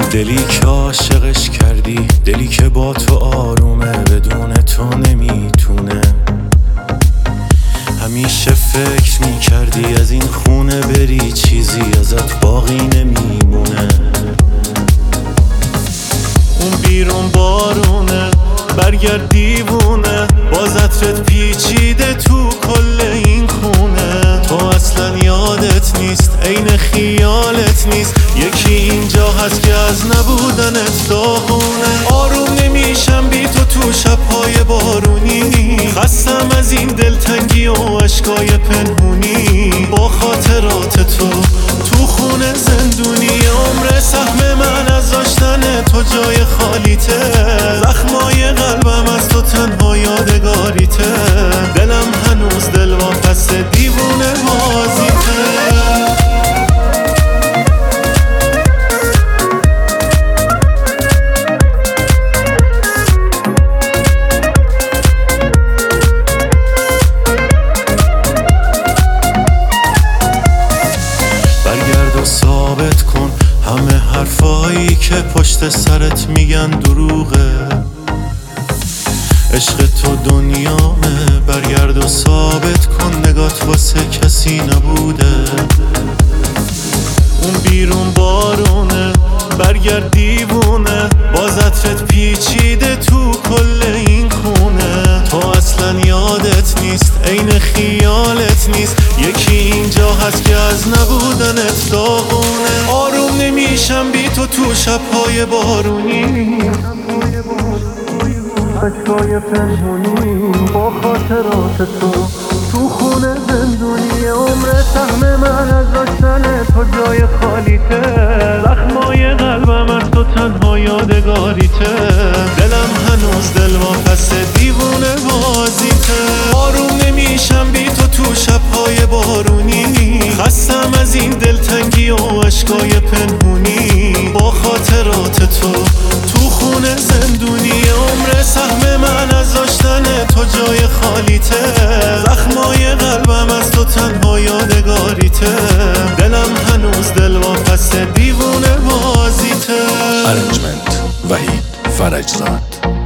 دلی که عاشقش کردی، دلی که با تو آرومه، بدون تو نمیتونه. همیشه فکر میکردی از این خونه بری، چیزی ازت باقی نمیمونه. اون بیرون بارونه، برگرد دیوونه، باز عطرت پیچیده تو کل این خونه. تو اصلا یادت نیست، عین خیالت نیست، یکی اینجا هست که از نبودنت داغونه. آروم نمیشم بی تو شبهای بارونی، خستم از این دلتنگی و عشقای پنهونی. با خاطرات تو خونه زندونی، عمر سهم من از داشتن تو جای خالیته. زخمای قلبم از تو تنها یادگاریته، دلم هنوز دلواپس دیوونه بازیته. ثابت کن همه حرفایی که پشت سرت میگن دروغه. عشق تو دنیامه، برگرد و ثابت کن نگات واسه کسی نبوده. اون بیرون بارونه، برگرد دیوونه، باز عطرت پیچیده تو کل این خونه. تو اصلا یادت نیست، عین خیالت نیست، یکی اینجا هست که از نبودنت داغونه. آروم نمیشم بی تو شبهای بارونی، عشقای پنهونی. با خاطرات تو خونه زندونی، عمر سهم من از داشتن تو جای خالیته. زخمای قلبم از تو تنها یادگاریته، دلم هنوز دلواپس دیوونه بازیته. آروم نمیشم بی تو شبهای بارونی، خستم از این دلتنگی و عشقای پنهونی. با خاطرات تو خونه زندونی، عمر سهم من از داشتن تو جای خالیته. زخمای قلبم از تو تنها یادگاریته، دلم هنوز دلواپس دیوونه بازیته. ارنجمنت وحید فرجزاد.